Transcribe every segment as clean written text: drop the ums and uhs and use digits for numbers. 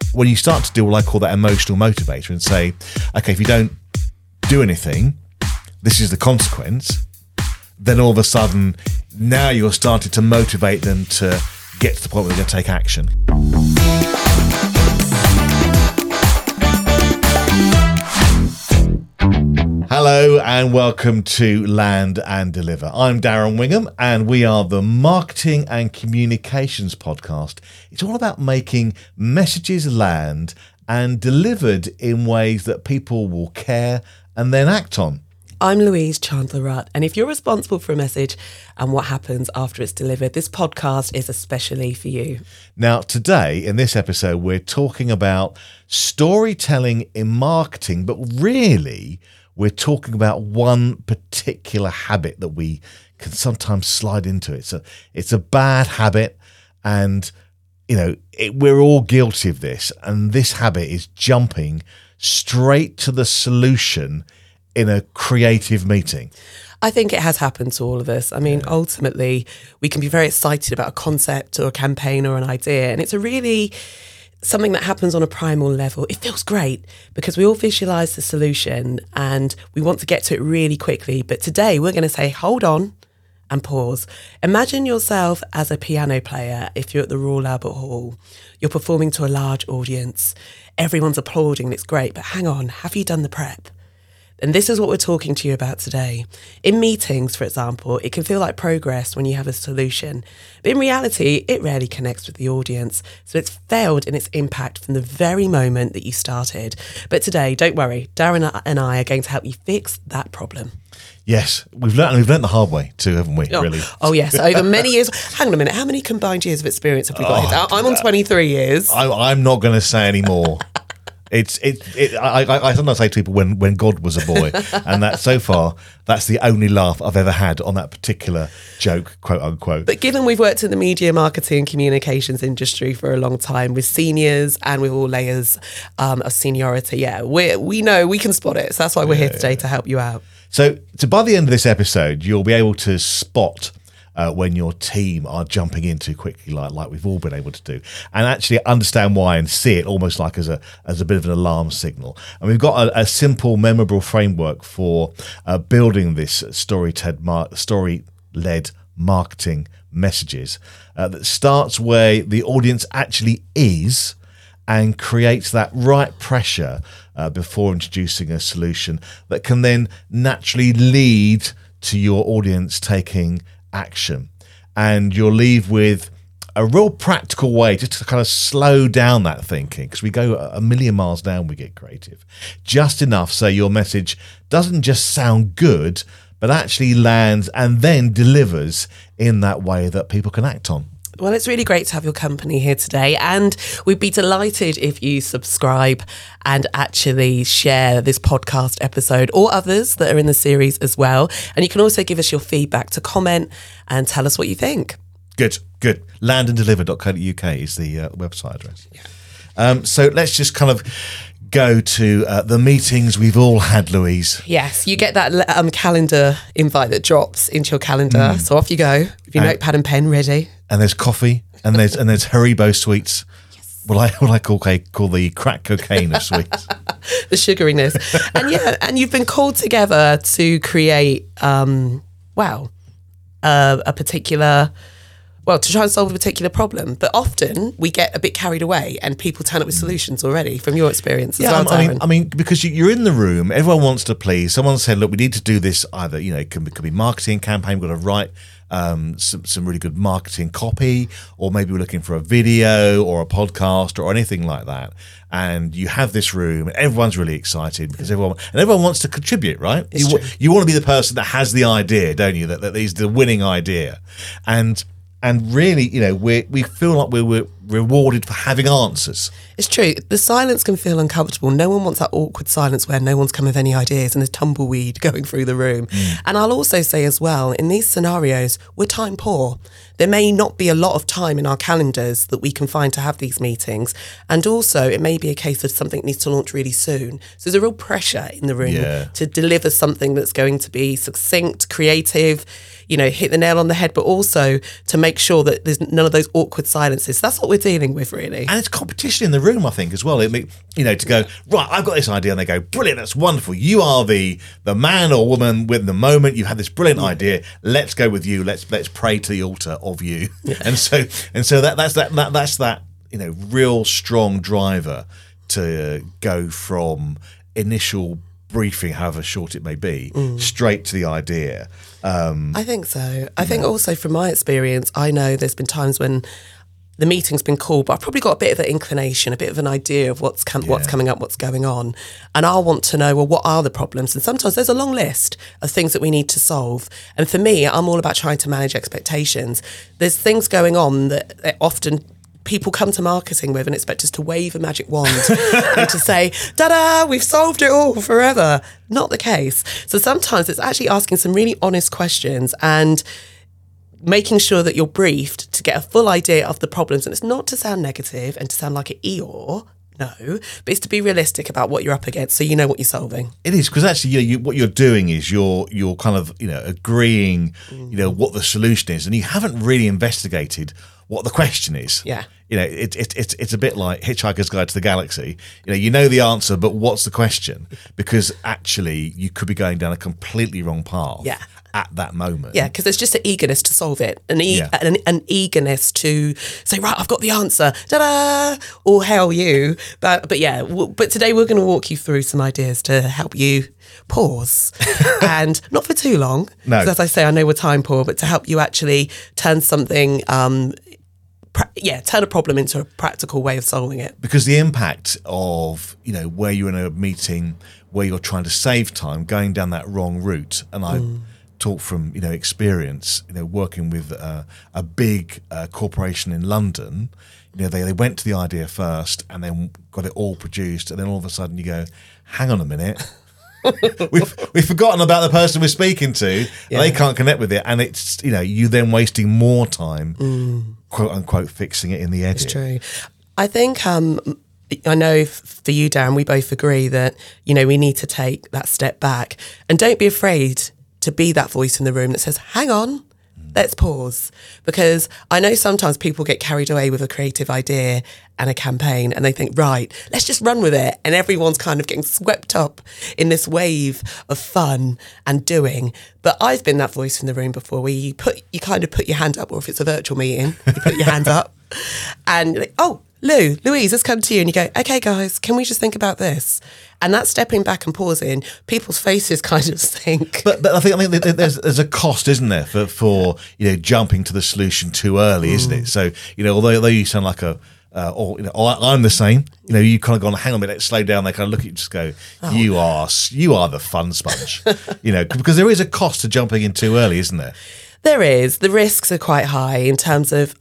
when you start to do what I call that emotional motivator and say, okay, if you don't do anything, this is the consequence, then all of a sudden, now you're starting to motivate them to get to the point where they're going to take action. Hello and welcome to Land and Deliver. I'm Darren Wingham and we are the Marketing and Communications Podcast. It's all about making messages land and delivered in ways that people will care and then act on. I'm Louise Chandler-Rutt, and if you're responsible for a message and what happens after it's delivered, this podcast is especially for you. Now, today, in this episode, we're talking about storytelling in marketing, but really, we're talking about one particular habit that we can sometimes slide into. It's a bad habit, and we're all guilty of this, and this habit is jumping straight to the solution in a creative meeting. I think it has happened to all of us. I mean, ultimately, we can be very excited about a concept or a campaign or an idea, and it's a really something that happens on a primal level. It feels great because we all visualize the solution and we want to get to it really quickly. But today we're going to say, hold on and pause. Imagine yourself as a piano player if you're at the Royal Albert Hall. You're performing to a large audience. Everyone's applauding and it's great. But hang on, have you done the prep? And this is what we're talking to you about today. In meetings, for example, it can feel like progress when you have a solution. But in reality, it rarely connects with the audience. So it's failed in its impact from the very moment that you started. But today, don't worry, Darren and I are going to help you fix that problem. Yes, we've learned the hard way too, haven't we, really? Oh, yes, over many years. Hang on a minute, how many combined years of experience have we got? I'm on 23 years. I'm not going to say any more. I sometimes say to people when God was a boy, and that so far that's the only laugh I've ever had on that particular joke, quote unquote. But given we've worked in the media, marketing, and communications industry for a long time with seniors and with all layers of seniority, we know we can spot it. So that's why we're here today to help you out. So by the end of this episode, you'll be able to spot when your team are jumping in too quickly, like we've all been able to do, and actually understand why and see it almost like as a bit of an alarm signal. And we've got a simple, memorable framework for building this story-led marketing messages that starts where the audience actually is and creates that right pressure before introducing a solution that can then naturally lead to your audience taking action. And you'll leave with a real practical way just to kind of slow down that thinking, because we go a million miles down, we get creative. Just enough so your message doesn't just sound good, but actually lands and then delivers in that way that people can act on. Well, it's really great to have your company here today, and we'd be delighted if you subscribe and actually share this podcast episode or others that are in the series as well. And you can also give us your feedback to comment and tell us what you think. Good. landanddeliver.co.uk is the website address. Yeah. So let's just kind of go to the meetings we've all had, Louise. Yes, you get that calendar invite that drops into your calendar. So off you go with your notepad and pen ready. And there's coffee, and there's Haribo sweets. Yes. What I call the crack cocaine of sweets. The sugariness. And you've been called together to create a particular, to try and solve a particular problem. But often we get a bit carried away and people turn up with solutions already, from your experience as well, Darren. I mean, because you're in the room, everyone wants to please. Someone said, look, we need to do this either, it could be marketing campaign, we've got to write some really good marketing copy, or maybe we're looking for a video or a podcast or anything like that. And you have this room, and everyone's really excited because everyone wants to contribute, right? You want to be the person that has the idea, don't you? That is the winning idea, and really, we feel like we're rewarded for having answers. It's true. The silence can feel uncomfortable. No one wants that awkward silence where no one's come with any ideas and there's tumbleweed going through the room. And I'll also say as well, in these scenarios, we're time poor. There may not be a lot of time in our calendars that we can find to have these meetings. And also, it may be a case of something needs to launch really soon. So there's a real pressure in the room to deliver something that's going to be succinct, creative, hit the nail on the head, but also to make sure that there's none of those awkward silences. So that's what we're dealing with, really. And it's competition in the room, I think, as well. To go, right, I've got this idea, and they go, brilliant, that's wonderful. You are the man or woman with the moment. You had this brilliant idea. Let's go with you. Let's pray to the altar of you. Yeah. And so that's that real strong driver to go from initial briefing, however short it may be, straight to the idea. I think so. I think also from my experience, I know there's been times when the meeting's been called, but I've probably got a bit of an inclination, a bit of an idea of what's coming up, what's going on. And I'll want to know, well, what are the problems? And sometimes there's a long list of things that we need to solve. And for me, I'm all about trying to manage expectations. There's things going on that often people come to marketing with and expect us to wave a magic wand and to say, ta-da, we've solved it all forever. Not the case. So sometimes it's actually asking some really honest questions and making sure that you're briefed to get a full idea of the problems. And it's not to sound negative and to sound like an Eeyore, no, but it's to be realistic about what you're up against so you know what you're solving. It is, because actually what you're doing is you're kind of agreeing what the solution is, and you haven't really investigated what the question is. Yeah. It's a bit like Hitchhiker's Guide to the Galaxy. You know the answer, but what's the question? Because actually you could be going down a completely wrong path. Yeah. At that moment. Yeah, because it's just an eagerness to solve it, an eagerness to say, right, I've got the answer, ta-da, or hell you. But today we're going to walk you through some ideas to help you pause, and not for too long. No, because as I say, I know we're time poor, but to help you actually turn something. Turn a problem into a practical way of solving it. Because the impact of where you're in a meeting where you're trying to save time, going down that wrong route, and I talk from experience, working with a big corporation in London. They went to the idea first and then got it all produced, and then all of a sudden you go, hang on a minute. We've forgotten about the person we're speaking to, and they can't connect with it, and it's you then wasting more time, quote unquote, fixing it in the edit. It's true. I think I know for you, Dan, we both agree that we need to take that step back, and don't be afraid to be that voice in the room that says, hang on, let's pause. Because I know sometimes people get carried away with a creative idea and a campaign, and they think, right, let's just run with it. And everyone's kind of getting swept up in this wave of fun and doing. But I've been that voice in the room before, where you kind of put your hand up, or if it's a virtual meeting, you put your hand up and you're like, oh, Louise, let's come to you. And you go, okay, guys, can we just think about this? And that stepping back and pausing, people's faces kind of sink. But I think there's a cost, isn't there, for jumping to the solution too early, isn't it? So although you sound like I'm the same. You kind of gone, hang on a minute, let's slow down. They kind of look at you, and just go, you are the fun sponge. Because there is a cost to jumping in too early, isn't there? There is. The risks are quite high in terms of.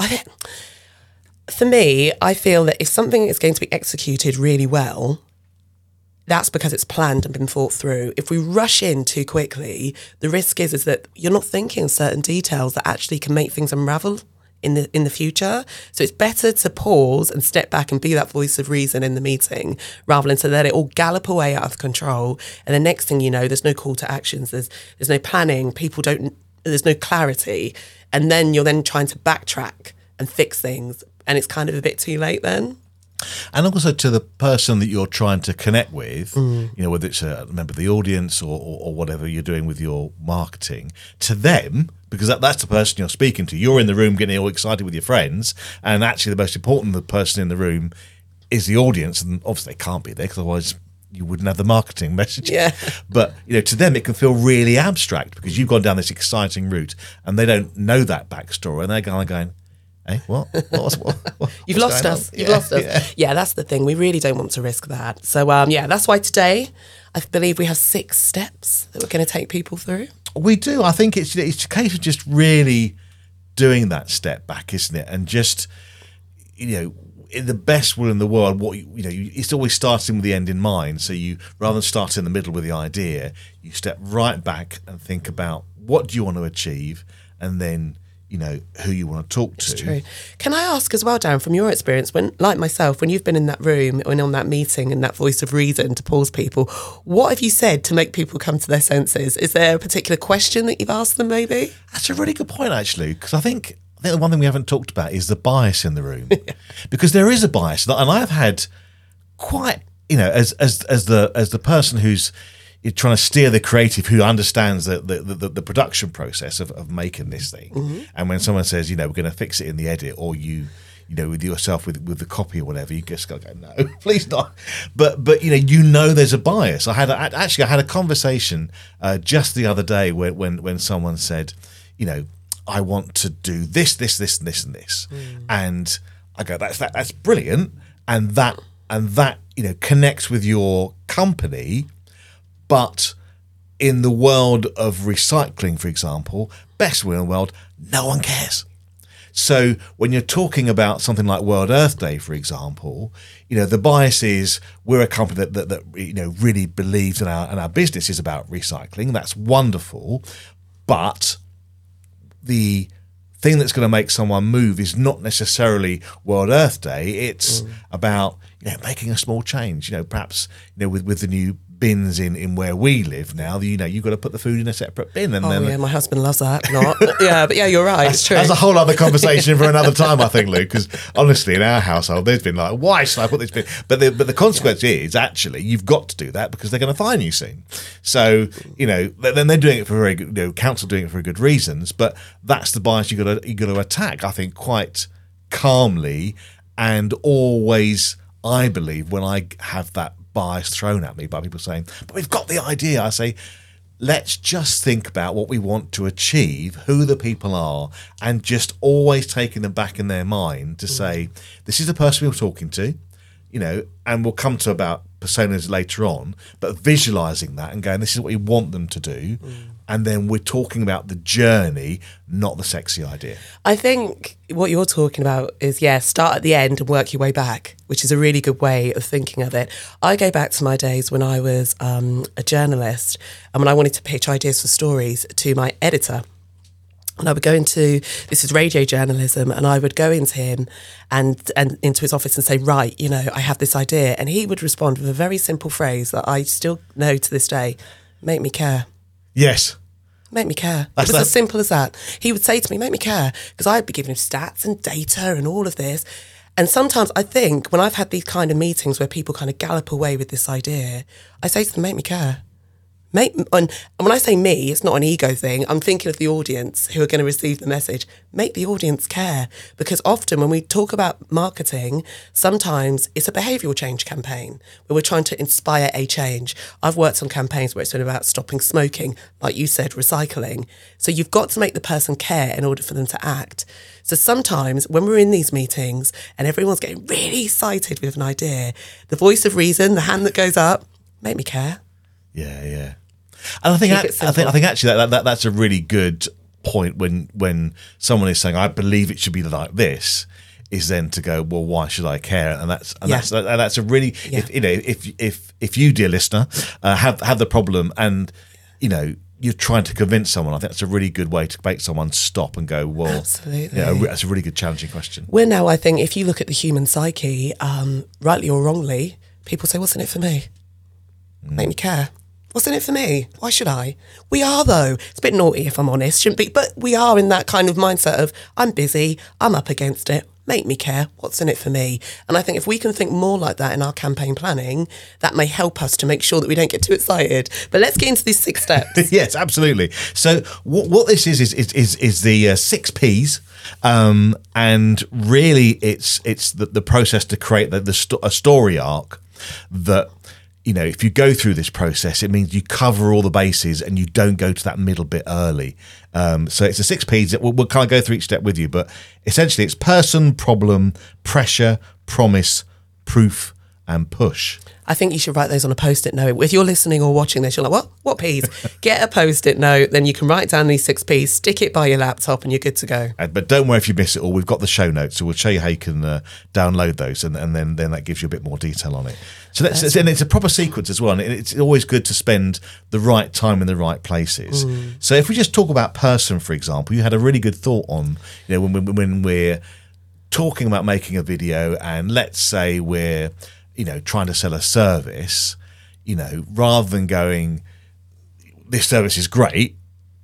For me, I feel that if something is going to be executed really well, that's because it's planned and been thought through. If we rush in too quickly, the risk is that you're not thinking certain details that actually can make things unravel in the future. So it's better to pause and step back and be that voice of reason in the meeting, rather than to let it all gallop away out of control. And the next thing you know, there's no call to actions, there's no planning, there's no clarity. And then you're then trying to backtrack and fix things. And it's kind of a bit too late then. And also to the person that you're trying to connect with, whether it's a member of the audience or whatever you're doing with your marketing, to them, because that's the person you're speaking to. You're in the room getting all excited with your friends, and actually the most important person in the room is the audience, and obviously they can't be there because otherwise you wouldn't have the marketing message. Yeah. But to them it can feel really abstract because you've gone down this exciting route and they don't know that backstory, and they're kind of going, hey, what? You've lost us. You've lost us. Yeah, that's the thing. We really don't want to risk that. So, that's why today I believe we have 6 steps that we're going to take people through. We do. I think it's a case of just really doing that step back, isn't it? And just, in the best will in the world, it's always starting with the end in mind. So you, rather than start in the middle with the idea, you step right back and think about what do you want to achieve, and then who you want to talk to. It's true. Can I ask as well, Darren, from your experience, when, like myself, when you've been in that room and on that meeting and that voice of reason to pause people, what have you said to make people come to their senses? Is there a particular question that you've asked them maybe? That's a really good point, actually, because I think I think the one thing we haven't talked about is the bias in the room, because there is a bias, and I've had quite, as the person who's trying to steer the creative, who understands the production process of making this thing, and when someone says, we're going to fix it in the edit, or with yourself with the copy or whatever, you just got to go, no, please not. But there's a bias. I had a conversation just the other day when someone said, I want to do this, and this, and I go, that's brilliant, and that connects with your company, but in the world of recycling, for example, best will in the world, no one cares. So when you're talking about something like World Earth Day, for example, the bias is we're a company that really believes in our business is about recycling. That's wonderful, but the thing that's going to make someone move is not necessarily World Earth Day. It's about making a small change. Perhaps with the new bins in where we live now, you've got to put the food in a separate bin. And my husband loves that. Not, but you're right. It's true. That's a whole other conversation for another time, I think, Luke. Because honestly, in our household, there's been like, why should I put this bin? But the consequence is actually you've got to do that because they're going to fine you soon. So then they're doing it for very good. Council doing it for good reasons, but that's the bias you got to attack. I think quite calmly, and always, I believe, when I have that bias thrown at me by people saying, but we've got the idea, I say, let's just think about what we want to achieve, who the people are, and just always taking them back in their mind to say, this is the person we're talking to, and we'll come to about personas later on, but visualizing that and going, this is what we want them to do. And then we're talking about the journey, not the sexy idea. I think what you're talking about is, start at the end and work your way back, which is a really good way of thinking of it. I go back to my days when I was a journalist, and when I wanted to pitch ideas for stories to my editor. And I would go into, this is radio journalism, and I would go into him and into his office and say, right, I have this idea. And he would respond with a very simple phrase that I still know to this day, make me care. Yes. Make me care. It was as simple as that. He would say to me, make me care, because I'd be giving him stats and data and all of this. And sometimes I think when I've had these kind of meetings where people kind of gallop away with this idea, I say to them, make me care. And when I say me, it's not an ego thing. I'm thinking of the audience who are going to receive the message. Make the audience care. Because often when we talk about marketing, sometimes it's a behavioural change campaign where we're trying to inspire a change. I've worked on campaigns where it's been about stopping smoking, like you said, recycling. So you've got to make the person care in order for them to act. So sometimes when we're in these meetings and everyone's getting really excited with an idea, the voice of reason, the hand that goes up, make me care. Yeah. And I think actually that's a really good point when someone is saying, I believe it should be like this, is then to go, well, why should I care? And that's a really, if you, dear listener, have the problem and you're trying to convince someone, I think that's a really good way to make someone stop and go, well, absolutely. That's a really good challenging question. We're now, I think, if you look at the human psyche, rightly or wrongly, people say, what's in it for me? Make me care. What's in it for me? Why should I? We are, though. It's a bit naughty, if I'm honest, shouldn't be, but we are in that kind of mindset of, I'm busy, I'm up against it, make me care, what's in it for me? And I think if we can think more like that in our campaign planning, that may help us to make sure that we don't get too excited. But let's get into these 6 steps. Yes, absolutely. So what this is the 6 Ps, and really it's the process to create a story arc that, if you go through this process, it means you cover all the bases and you don't go to that middle bit early. So it's the 6 Ps. We'll kind of go through each step with you, but essentially it's person, problem, pressure, promise, proof, and push. I think you should write those on a Post-it note. If you're listening or watching this, you're like, what Ps? Get a Post-it note, then you can write down these 6 Ps, stick it by your laptop, and you're good to go. But don't worry if you miss it all. We've got the show notes, so we'll show you how you can download those, and then that gives you a bit more detail on it. So and it's a proper sequence as well, and it's always good to spend the right time in the right places. So if we just talk about person, for example, you had a really good thought on, when we're talking about making a video, and let's say we're trying to sell a service, rather than going, this service is great,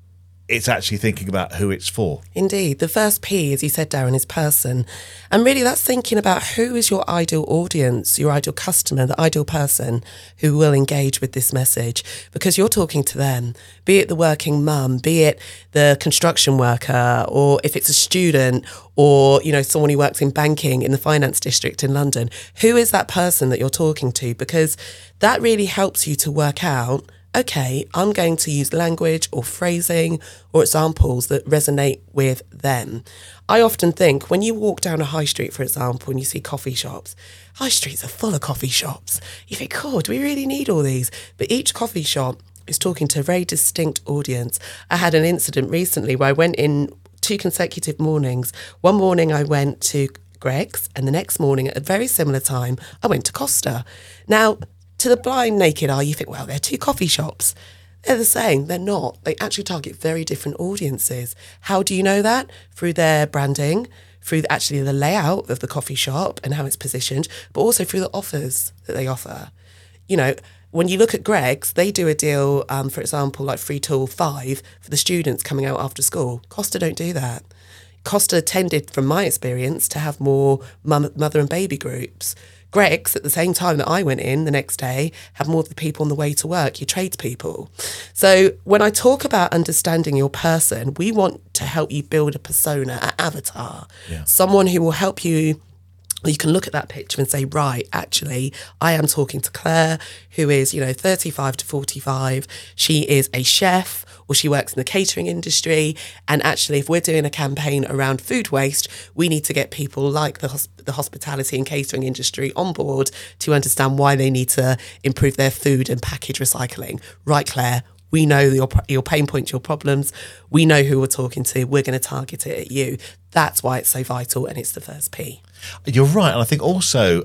it's actually thinking about who it's for. Indeed. The first P, as you said, Darren, is person. And really that's thinking about who is your ideal audience, your ideal customer, the ideal person who will engage with this message, because you're talking to them, be it the working mum, be it the construction worker, or if it's a student or, you know, someone who works in banking in the finance district in London. Who is that person that you're talking to? Because that really helps you to work out, okay, I'm going to use language or phrasing or examples that resonate with them. I often think when you walk down a high street, for example, and you see coffee shops, high streets are full of coffee shops. You think, oh, do we really need all these? But each coffee shop is talking to a very distinct audience. I had an incident recently where I went in 2 consecutive mornings. One morning I went to Greggs, and the next morning at a very similar time, I went to Costa. Now, to the blind naked eye, you think, well, they're 2 coffee shops. They're the same. They're not. They actually target very different audiences. How do you know that? Through their branding, through actually the layout of the coffee shop and how it's positioned, but also through the offers that they offer. You know, when you look at Greggs, they do a deal, for example, like 3 till 5 for the students coming out after school. Costa don't do that. Costa tended, from my experience, to have more mother and baby groups. Greggs, at the same time that I went in the next day, had more of the people on the way to work, your tradespeople. So when I talk about understanding your person, we want to help you build a persona, an avatar, someone who will help you. You can look at that picture and say, right, actually, I am talking to Claire, who is, 35 to 45. She is a chef, or she works in the catering industry. And actually, if we're doing a campaign around food waste, we need to get people like the hospitality and catering industry on board to understand why they need to improve their food and package recycling. Right, Claire? We know your pain points, your problems. We know who we're talking to. We're going to target it at you. That's why it's so vital, and it's the first P. You're right. And I think also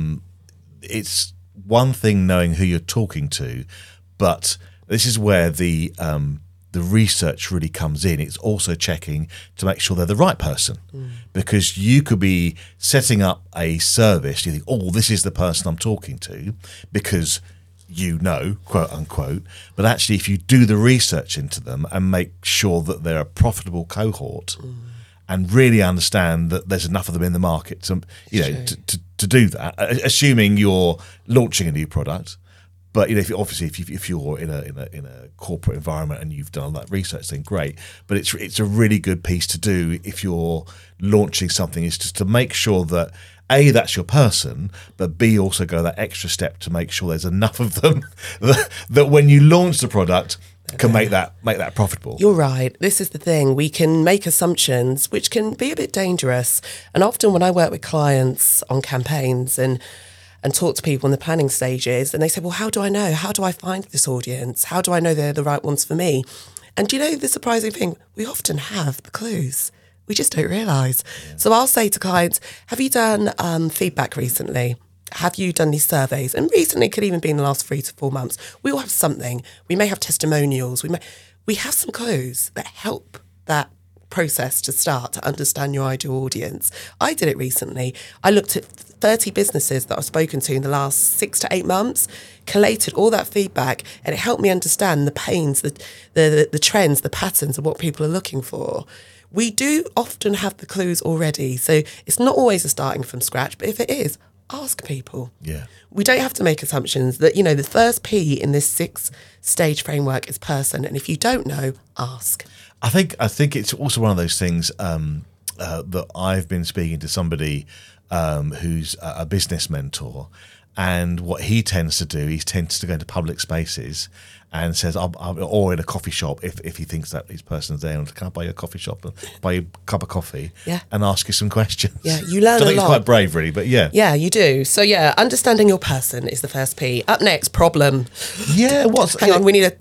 it's one thing knowing who you're talking to, but this is where the research really comes in. It's also checking to make sure they're the right person, because you could be setting up a service. You think, oh, this is the person I'm talking to, because quote unquote, but actually if you do the research into them and make sure that they're a profitable cohort and really understand that there's enough of them in the market to do that, assuming you're launching a new product. But if you're in a corporate environment and you've done all that research, then great. But it's a really good piece to do if you're launching something, is just to make sure that A, that's your person, but B, also go that extra step to make sure there's enough of them that when you launch the product can make that profitable. You're right. This is the thing. We can make assumptions, which can be a bit dangerous. And often when I work with clients on campaigns and talk to people in the planning stages, and they say, well, how do I know? How do I find this audience? How do I know they're the right ones for me? And do you know the surprising thing? We often have the clues. We just don't realise. Yeah. So I'll say to clients, have you done feedback recently? Have you done these surveys? And recently could even be in the last 3 to 4 months. We all have something. We may have testimonials. We have some clues that help that process to start to understand your ideal audience. I did it recently. I looked at 30 businesses that I've spoken to in the last 6 to 8 months, collated all that feedback, and it helped me understand the pains, the trends, the patterns of what people are looking for. We do often have the clues already, so it's not always a starting from scratch, but if it is, ask people. Yeah. We don't have to make assumptions. That, the first P in this 6-stage framework is person, and if you don't know, ask. I think it's also one of those things that I've been speaking to somebody who's a business mentor, and what he tends to do, he tends to go into public spaces and says, or in a coffee shop, if he thinks that this person's there, can I buy you a coffee shop and buy you a cup of coffee, and ask you some questions. Yeah, you learn a lot. I think it's quite brave, really, but yeah. Yeah, you do. So yeah, understanding your person is the first P. Up next, problem. Yeah, Hang on, we need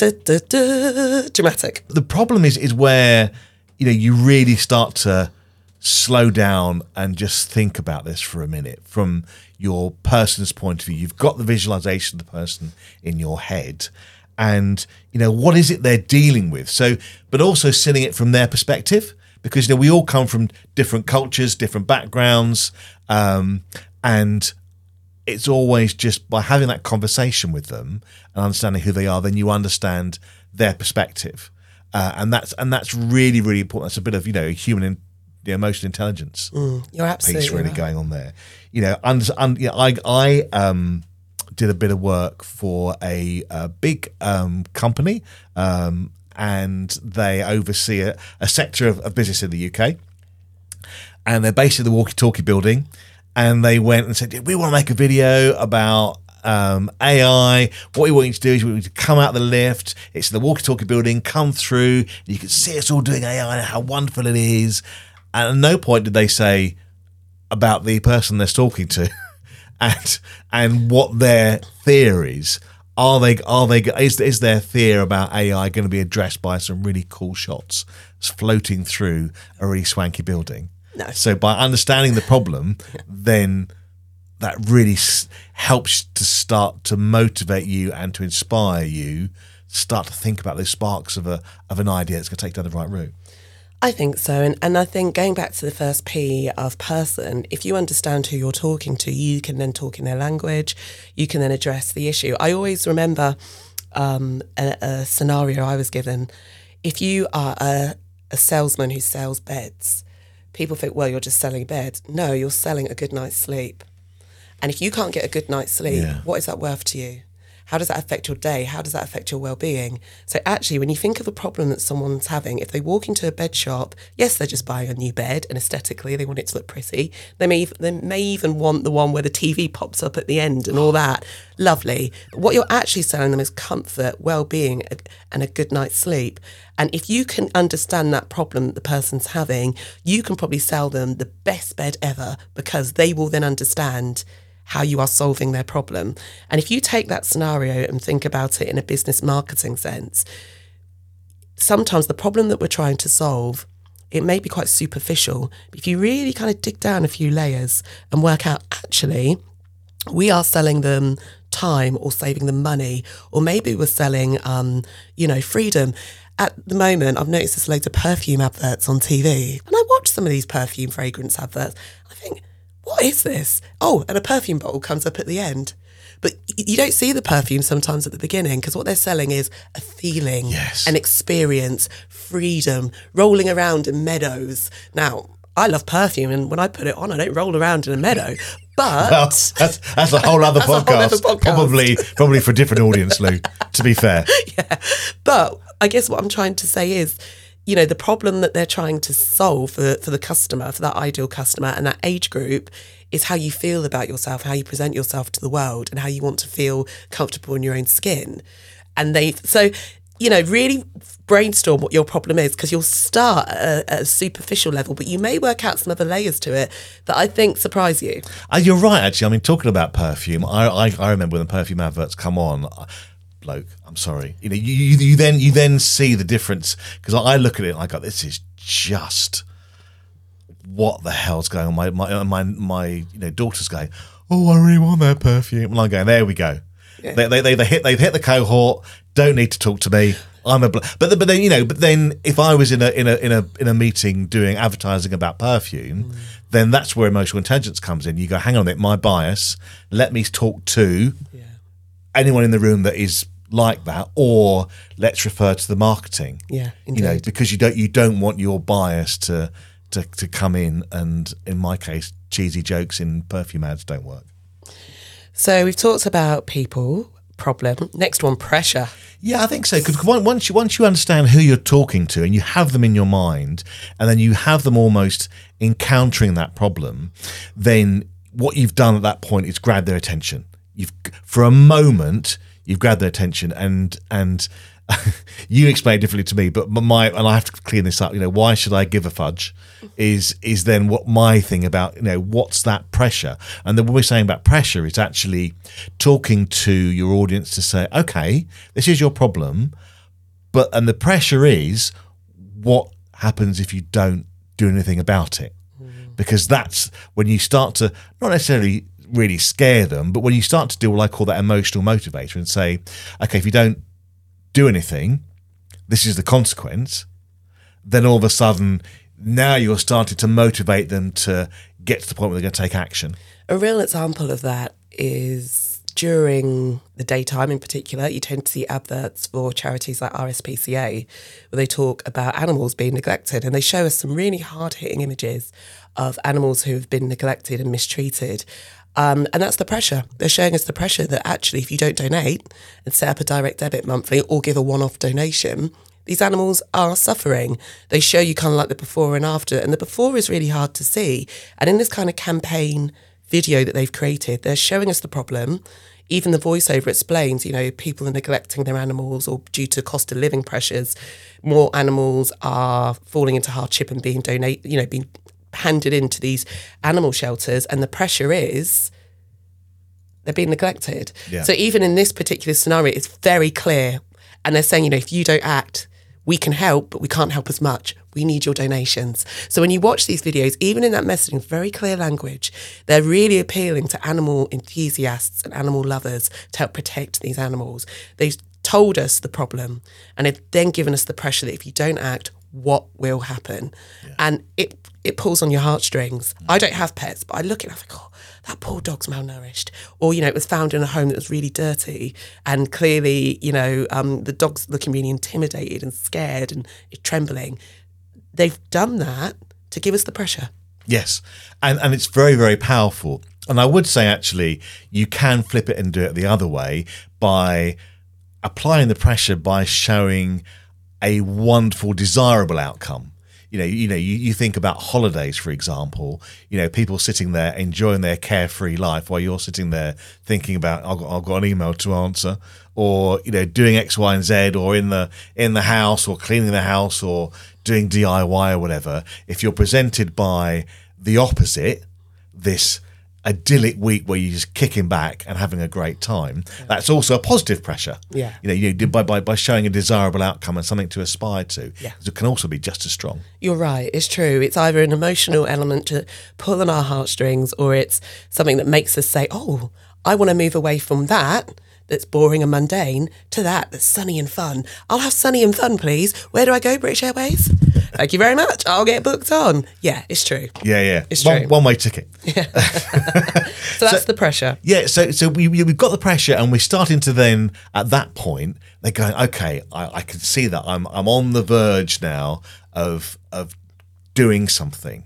a dramatic. The problem is where, you really start to slow down and just think about this for a minute from your person's point of view. You've got the visualization of the person in your head, and what is it they're dealing with. So, but also seeing it from their perspective, because we all come from different cultures, different backgrounds, and it's always just by having that conversation with them and understanding who they are, then you understand their perspective. and that's really, really important. That's a bit of human the emotional intelligence You're absolutely piece really right. going on there. I did a bit of work for a big company, and they oversee a sector of business in the UK, and they're based in the walkie-talkie building, and they went and said, we want to make a video about AI. What we want you to do is we want you to come out the lift. It's the walkie-talkie building. Come through. You can see us all doing AI and how wonderful it is. And at no point did they say about the person they're talking to, and what their fear is. Is their fear about AI going to be addressed by some really cool shots floating through a really swanky building? No. So by understanding the problem, then that really helps to start to motivate you and to inspire you, start to think about those sparks of an idea that's going to take down the right route. I think so. And I think going back to the first P of person, if you understand who you're talking to, you can then talk in their language. You can then address the issue. I always remember a scenario I was given. If you are a salesman who sells beds, people think, well, you're just selling a bed. No, you're selling a good night's sleep. And if you can't get a good night's sleep, what is that worth to you? How does that affect your day? How does that affect your well-being? So actually, when you think of a problem that someone's having, if they walk into a bed shop, yes, they're just buying a new bed, and aesthetically they want it to look pretty. They may even want the one where the TV pops up at the end and all that. Lovely. But what you're actually selling them is comfort, well-being, and a good night's sleep. And if you can understand that problem that the person's having, you can probably sell them the best bed ever, because they will then understand how you are solving their problem. And if you take that scenario and think about it in a business marketing sense, sometimes the problem that we're trying to solve, it may be quite superficial. But if you really kind of dig down a few layers and work out, actually, we are selling them time or saving them money, or maybe we're selling, freedom. At the moment, I've noticed there's loads of perfume adverts on TV, and I watch some of these perfume fragrance adverts. I think, what is this? Oh, and a perfume bottle comes up at the end. But you don't see the perfume sometimes at the beginning, because what they're selling is a feeling, an experience, freedom, rolling around in meadows. Now, I love perfume, and when I put it on, I don't roll around in a meadow. But well, that's a whole other podcast. Probably for a different audience, Lou, to be fair. Yeah. But I guess what I'm trying to say is, the problem that they're trying to solve for the customer, for that ideal customer and that age group, is how you feel about yourself, how you present yourself to the world, and how you want to feel comfortable in your own skin. And really brainstorm what your problem is, because you'll start at a superficial level, but you may work out some other layers to it that I think surprise you. You're right, actually. I mean, talking about perfume, I remember when the perfume adverts come on, bloke, I'm sorry. You then see the difference, because I look at it and I go, this is just what the hell's going on. My daughter's going, oh, I really want that perfume, and I'm going, there we go. Yeah. They've hit the cohort. Don't need to talk to me. I'm a but then if I was in a meeting doing advertising about perfume, then that's where emotional intelligence comes in. You go, hang on a minute, my bias. Let me talk to anyone in the room that is like that, or let's refer to the marketing. Yeah, indeed. Because you don't want your bias to come in, and in my case, cheesy jokes in perfume ads don't work. So we've talked about people, problem. Next one, pressure. Yeah, I think so. Because once you understand who you're talking to, and you have them in your mind, and then you have them almost encountering that problem, then what you've done at that point is grab their attention. For a moment, you've grabbed their attention, and you explain it differently to me, but and I have to clean this up. Why should I give a fudge? Is then what my thing about what's that pressure? And then what we're saying about pressure is actually talking to your audience to say, okay, this is your problem, and the pressure is what happens if you don't do anything about it, because that's when you start to not necessarily really scare them, but when you start to do what I call that emotional motivator and say, okay, if you don't do anything, this is the consequence, then all of a sudden now you're starting to motivate them to get to the point where they're going to take action. A real example of that is during the daytime in particular, you tend to see adverts for charities like RSPCA where they talk about animals being neglected, and they show us some really hard-hitting images of animals who have been neglected and mistreated. And that's the pressure. They're showing us the pressure that actually if you don't donate and set up a direct debit monthly or give a one-off donation, these animals are suffering. They show you kind of like the before and after, and the before is really hard to see. And in this kind of campaign video that they've created, they're showing us the problem. Even the voiceover explains, people are neglecting their animals, or due to cost of living pressures, more animals are falling into hardship and being being handed into these animal shelters, and the pressure is they're being neglected. Yeah. So even in this particular scenario, it's very clear. And they're saying, if you don't act, we can help, but we can't help as much. We need your donations. So when you watch these videos, even in that messaging, very clear language, they're really appealing to animal enthusiasts and animal lovers to help protect these animals. They've told us the problem, and they've then given us the pressure that if you don't act, what will happen? Yeah. And it pulls on your heartstrings. I don't have pets, but I look at it and I think, oh, that poor dog's malnourished. Or, it was found in a home that was really dirty. And clearly, the dog's looking really intimidated and scared and trembling. They've done that to give us the pressure. Yes. And it's very, very powerful. And I would say, actually, you can flip it and do it the other way by applying the pressure by showing a wonderful, desirable outcome. You think about holidays, for example, people sitting there enjoying their carefree life while you're sitting there thinking about, I've got an email to answer, or, doing X, Y, and Z, or in the house, or cleaning the house, or doing DIY or whatever. If you're presented by the opposite, this idyllic week where you're just kicking back and having a great time, that's also a positive pressure. Yeah. By showing a desirable outcome and something to aspire to. Yeah. It can also be just as strong. You're right. It's true. It's either an emotional element to pull on our heartstrings, or it's something that makes us say, oh, I want to move away from that's boring and mundane to that's sunny and fun. I'll have sunny and fun, please. Where do I go, British Airways? Thank you very much. I'll get booked on. Yeah, it's true. Yeah. It's true. One-way ticket. Yeah. So that's the pressure. Yeah, so we've got the pressure, and we're starting to then, at that point, they're going, okay, I can see that I'm on the verge now of doing something.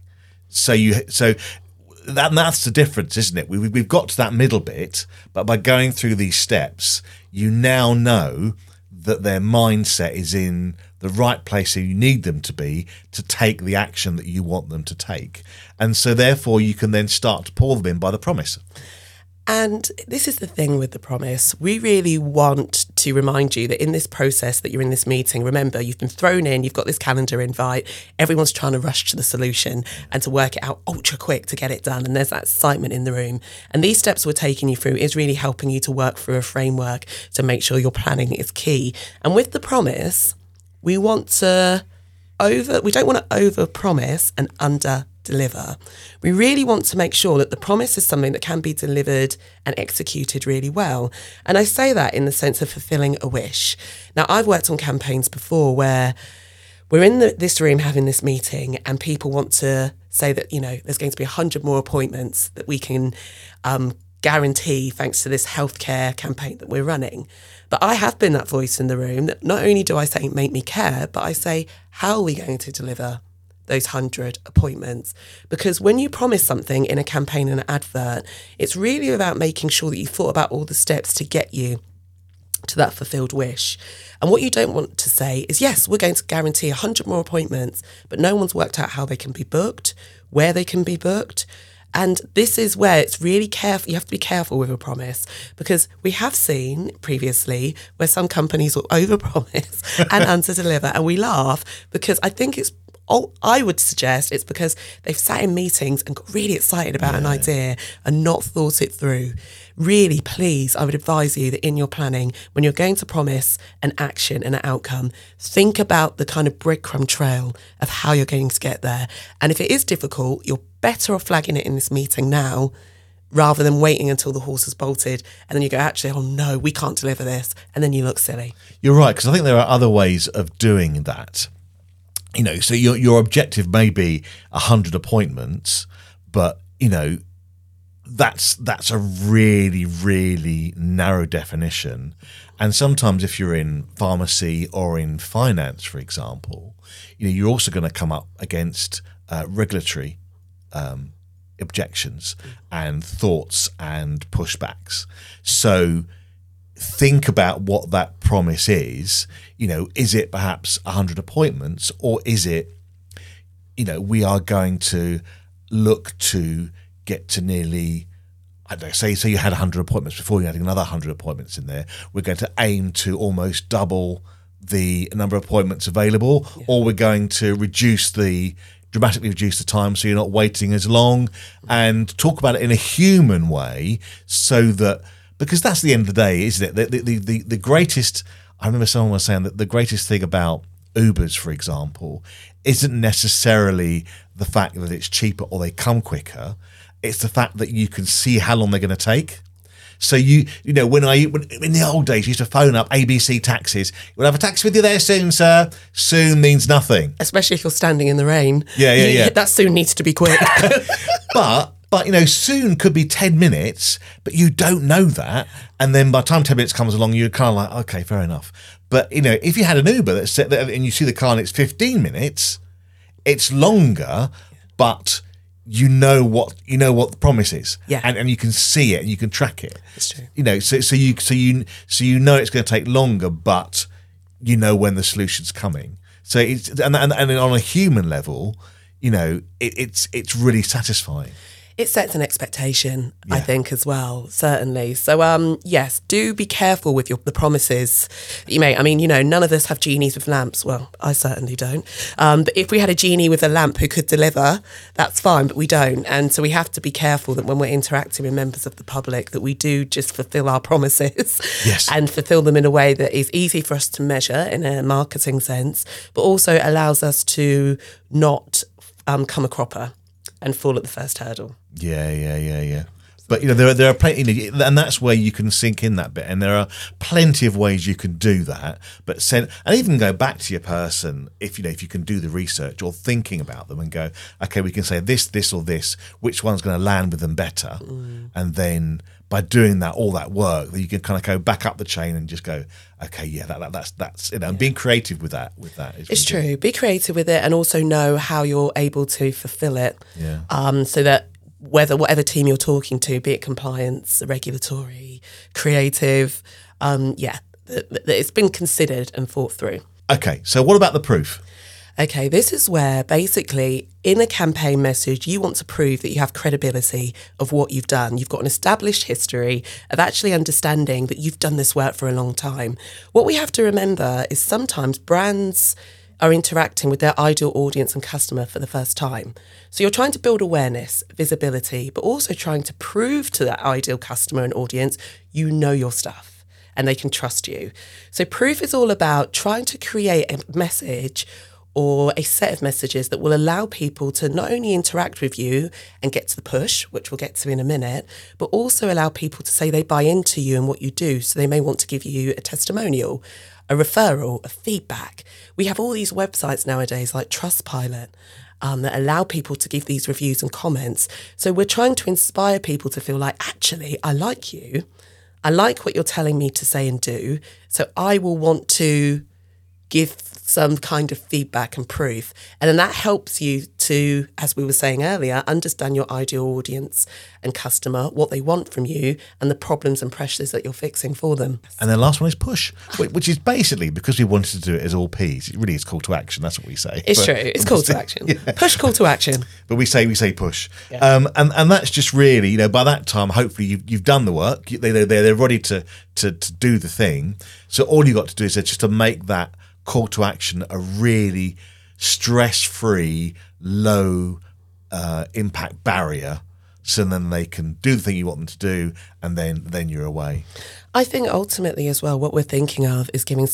That's the difference, isn't it? We've got to that middle bit, but by going through these steps, you now know that their mindset is in the right place that you need them to be to take the action that you want them to take. And so therefore you can then start to pull them in by the promise. And this is the thing with the promise. We really want to remind you that in this process that you're in this meeting, remember, you've been thrown in, you've got this calendar invite, everyone's trying to rush to the solution and to work it out ultra quick to get it done. And there's that excitement in the room. And these steps we're taking you through is really helping you to work through a framework to make sure your planning is key. And with the promise, we don't want to over-promise and under-deliver. We really want to make sure that the promise is something that can be delivered and executed really well. And I say that in the sense of fulfilling a wish. Now, I've worked on campaigns before where we're in this room having this meeting and people want to say that, there's going to be 100 more appointments that we can guarantee thanks to this healthcare campaign that we're running. But I have been that voice in the room that not only do I say make me care, but I say, how are we going to deliver those 100 appointments? Because when you promise something in a campaign and an advert, it's really about making sure that you thought about all the steps to get you to that fulfilled wish. And what you don't want to say is, yes, we're going to guarantee 100 more appointments, but no one's worked out how they can be booked, where they can be booked. And this is where it's really careful. You have to be careful with a promise, because we have seen previously where some companies will overpromise and under-deliver, and we laugh because I think I would suggest it's because they've sat in meetings and got really excited about an idea and not thought it through. Really, please, I would advise you that in your planning, when you're going to promise an action and an outcome, think about the kind of breadcrumb trail of how you're going to get there. And if it is difficult, you're better off flagging it in this meeting now rather than waiting until the horse has bolted and then you go, actually, oh no, we can't deliver this. And then you look silly. You're right, because I think there are other ways of doing that. So your objective may be 100 appointments, but, that's a really, really narrow definition. And sometimes if you're in pharmacy or in finance, for example, you're also going to come up against regulatory objections and thoughts and pushbacks. So think about what that promise is. Is it perhaps 100 appointments, or is it, we are going to look to get to nearly, I don't know, say you had 100 appointments before, you're adding another 100 appointments in there. We're going to aim to almost double the number of appointments available, or we're going to dramatically reduce the time so you're not waiting as long, and talk about it in a human way, so that, because that's the end of the day, isn't it? The greatest, I remember someone was saying that the greatest thing about Ubers, for example, isn't necessarily the fact that it's cheaper or they come quicker. It's the fact that you can see how long they're going to take. So when in the old days, you used to phone up ABC taxis. We'll have a taxi with you there soon, sir. Soon means nothing. Especially if you're standing in the rain. Yeah. That soon needs to be quick. But soon could be 10 minutes, but you don't know that. And then by the time 10 minutes comes along, you're kind of like, okay, fair enough. But, if you had an Uber that's set there and you see the car and it's 15 minutes, it's longer, but you know what the promise is. Yeah. And you can see it and you can track it. That's true. So you know it's going to take longer, but you know when the solution's coming. So it's and on a human level, it's really satisfying. It sets an expectation, I think, as well, certainly. So, yes, do be careful with the promises that you make. I mean, none of us have genies with lamps. Well, I certainly don't. But if we had a genie with a lamp who could deliver, that's fine, but we don't. And so we have to be careful that when we're interacting with members of the public, that we do just fulfill our promises. Yes. And fulfill them in a way that is easy for us to measure in a marketing sense, but also allows us to not come a cropper and fall at the first hurdle. Yeah. But there are plenty, and that's where you can sink in that bit. And there are plenty of ways you can do that. But and even go back to your person if you can do the research or thinking about them and go, okay, we can say this, or this. Which one's going to land with them better? And then by doing all that work, you can kind of go back up the chain and just go, okay, yeah, that's and being creative with that is it's really true. good. Be creative with it, and also know how you're able to fulfill it. Yeah. So that whatever team you're talking to, be it compliance, regulatory, creative, that it's been considered and thought through. Okay, so what about the proof? Okay, this is where basically in a campaign message, you want to prove that you have credibility of what you've done. You've got an established history of actually understanding that you've done this work for a long time. What we have to remember is sometimes brands are interacting with their ideal audience and customer for the first time. So you're trying to build awareness, visibility, but also trying to prove to that ideal customer and audience, you know your stuff and they can trust you. So proof is all about trying to create a message or a set of messages that will allow people to not only interact with you and get to the push, which we'll get to in a minute, but also allow people to say they buy into you and what you do. So they may want to give you a testimonial, a referral, a feedback. We have all these websites nowadays like Trustpilot that allow people to give these reviews and comments. So we're trying to inspire people to feel like, actually, I like you. I like what you're telling me to say and do. So I will want to give some kind of feedback and proof. And then that helps you to, as we were saying earlier, understand your ideal audience and customer, what they want from you, and the problems and pressures that you're fixing for them. And the last one is push, which is basically, because we wanted to do it as all P's, it really is call to action. That's what we say. It's true. It's call to action. Yeah. Push, call to action. But we say push. Yeah. And that's just really, by that time, hopefully you've done the work. They're ready to do the thing. So all you got to do is just to make that call to action a really stress-free, low impact barrier, so then they can do the thing you want them to do, and then you're away. I think ultimately as well, what we're thinking of is giving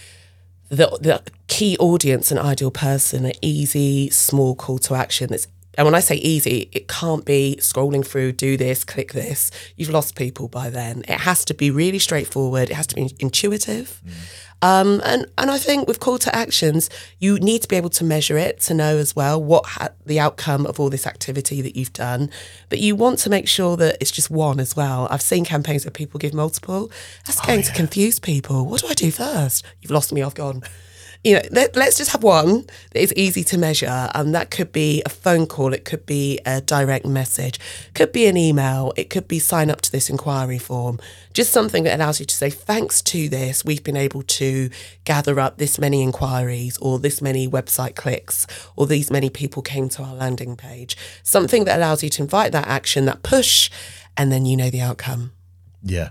the key audience and ideal person an easy, small call to action that's And when I say easy, it can't be scrolling through, do this, click this. You've lost people by then. It has to be really straightforward. It has to be intuitive. And I think with call to actions, you need to be able to measure it to know as well what the outcome of all this activity that you've done. But you want to make sure that it's just one as well. I've seen campaigns where people give multiple. That's going to confuse people. What do I do first? You've lost me, I've gone. Let's just have one that is easy to measure. And that could be a phone call. It could be a direct message. Could be an email. It could be sign up to this inquiry form. Just something that allows you to say, thanks to this, we've been able to gather up this many inquiries or this many website clicks or these many people came to our landing page. Something that allows you to invite that action, that push, and then you know the outcome. Yeah.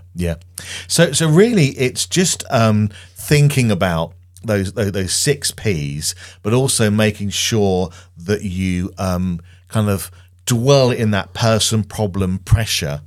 So really it's just thinking about those 6 Ps, but also making sure that you kind of dwell in that person, problem, pressure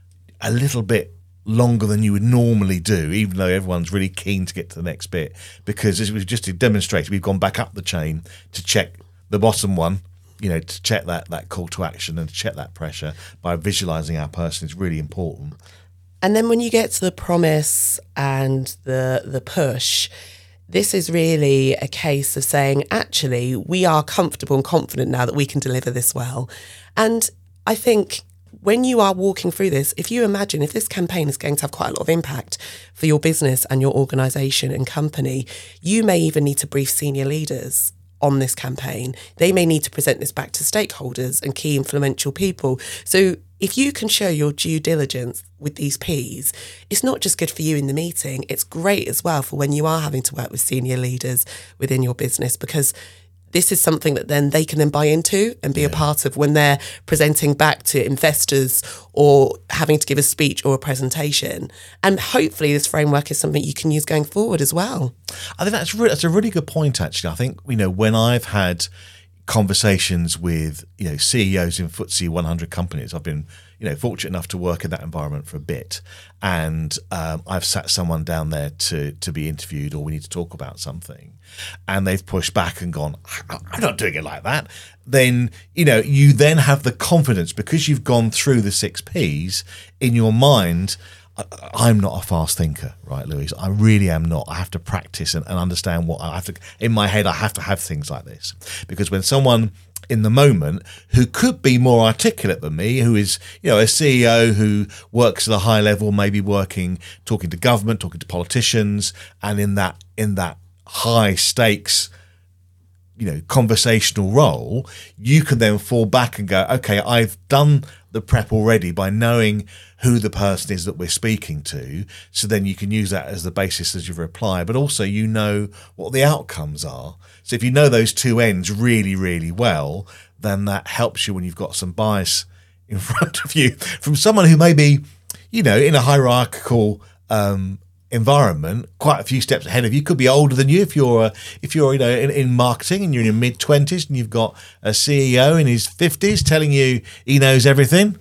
a little bit longer than you would normally do, even though everyone's really keen to get to the next bit, because as we've just demonstrated, we've gone back up the chain to check the bottom one, to check that call to action and to check that pressure by visualizing our person is really important. And then when you get to the promise and the push, this is really a case of saying, actually, we are comfortable and confident now that we can deliver this well. And I think when you are walking through this, if you imagine if this campaign is going to have quite a lot of impact for your business and your organisation and company, you may even need to brief senior leaders on this campaign. They may need to present this back to stakeholders and key influential people. So if you can show your due diligence with these Ps, it's not just good for you in the meeting, it's great as well for when you are having to work with senior leaders within your business, because this is something that then they can then buy into and be a part of when they're presenting back to investors or having to give a speech or a presentation. And hopefully this framework is something you can use going forward as well. I think that's a really good point, actually. I think, when I've had conversations with, CEOs in FTSE 100 companies, I've been, fortunate enough to work in that environment for a bit. And I've sat someone down there to be interviewed, or we need to talk about something. And they've pushed back and gone, I'm not doing it like that. Then, you then have the confidence because you've gone through the 6 Ps in your mind. I'm not a fast thinker, right, Louise? I really am not. I have to practice and understand what I have to, in my head, I have to have things like this. Because when someone in the moment who could be more articulate than me, who is, a CEO who works at a high level, maybe talking to government, talking to politicians, and in that high stakes, conversational role, you can then fall back and go, okay, I've done the prep already by knowing who the person is that we're speaking to. So then you can use that as the basis as your reply, but also what the outcomes are. So if you know those 2 ends really, really well, then that helps you when you've got some bias in front of you from someone who may be, in a hierarchical environment, quite a few steps ahead of you. Could be older than you if you're in marketing and you're in your mid-20s and you've got a CEO in his 50s telling you he knows everything.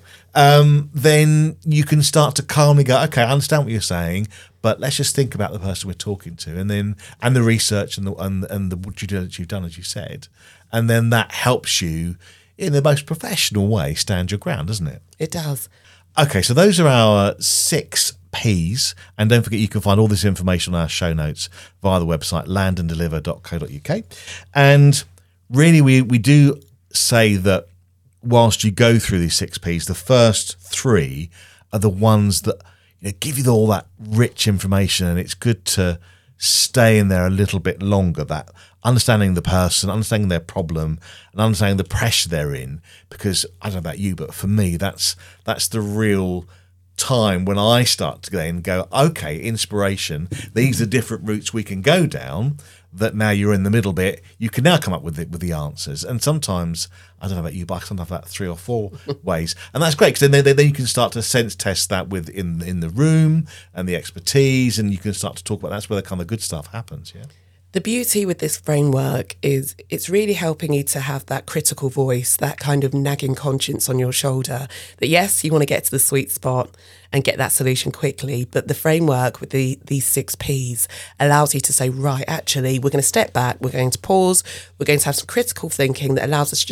Then you can start to calmly go, okay, I understand what you're saying, but let's just think about the person we're talking to, and the research and the due diligence you've done, as you said, and then that helps you in the most professional way stand your ground, doesn't it? It does. Okay, so those are our 6 Ps, and don't forget you can find all this information on our show notes via the website landanddeliver.co.uk. And really we do say that whilst you go through these 6 Ps, the first 3 are the ones that give you all that rich information, and it's good to stay in there a little bit longer, that understanding the person, understanding their problem, and understanding the pressure they're in. Because I don't know about you, but for me, that's the real time when I start to then go, okay, inspiration, these are different routes we can go down, that now you're in the middle bit, you can now come up with the answers. And sometimes, I don't know about you, but I sometimes have that 3 or 4 ways. And that's great, because then you can start to sense test that in the room and the expertise, and you can start to talk about that's where the kind of good stuff happens, yeah? The beauty with this framework is it's really helping you to have that critical voice, that kind of nagging conscience on your shoulder, that yes, you want to get to the sweet spot and get that solution quickly, but the framework with these 6 Ps allows you to say, right, actually, we're going to step back, we're going to pause, we're going to have some critical thinking that allows us to just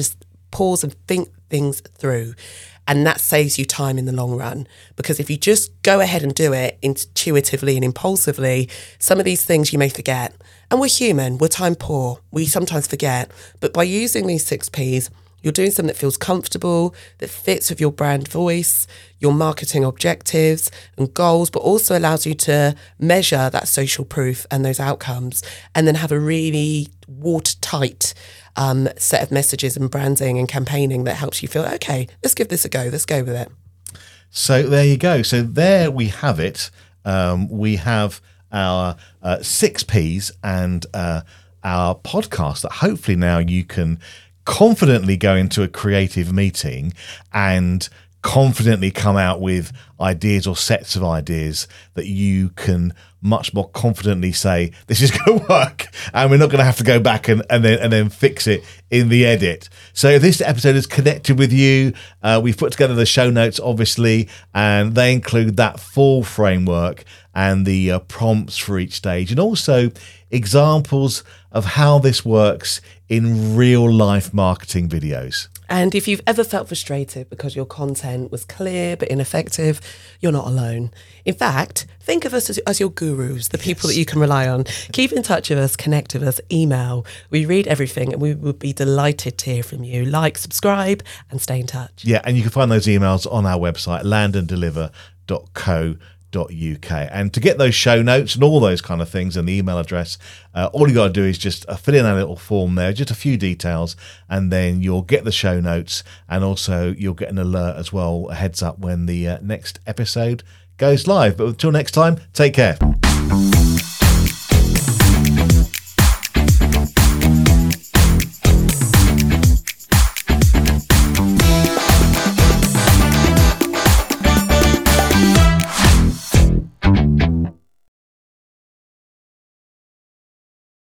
pause and think things through. And that saves you time in the long run. Because if you just go ahead and do it intuitively and impulsively, some of these things you may forget. And we're human, we're time poor, we sometimes forget. But by using these 6 Ps, you're doing something that feels comfortable, that fits with your brand voice, your marketing objectives and goals, but also allows you to measure that social proof and those outcomes, and then have a really watertight set of messages and branding and campaigning that helps you feel, okay, let's give this a go. Let's go with it. So there you go. So there we have it. We have our 6 Ps and our podcast that hopefully now you can confidently go into a creative meeting and confidently come out with ideas or sets of ideas that you can much more confidently say, this is going to work, and we're not going to have to go back and then fix it in the edit. So if this episode is connected with you, we've put together the show notes, obviously, and they include that full framework and the prompts for each stage, and also examples of how this works in real life marketing videos. And if you've ever felt frustrated because your content was clear but ineffective, you're not alone. In fact, think of us as your gurus, the people that you can rely on. Keep in touch with us, connect with us, email. We read everything and we would be delighted to hear from you. Like, subscribe and stay in touch. Yeah, and you can find those emails on our website, landanddeliver.co.uk. And to get those show notes and all those kind of things and the email address, all you got to do is just fill in a little form there, just a few details, and then you'll get the show notes, and also you'll get an alert as well, a heads up when the next episode goes live. But until next time, take care.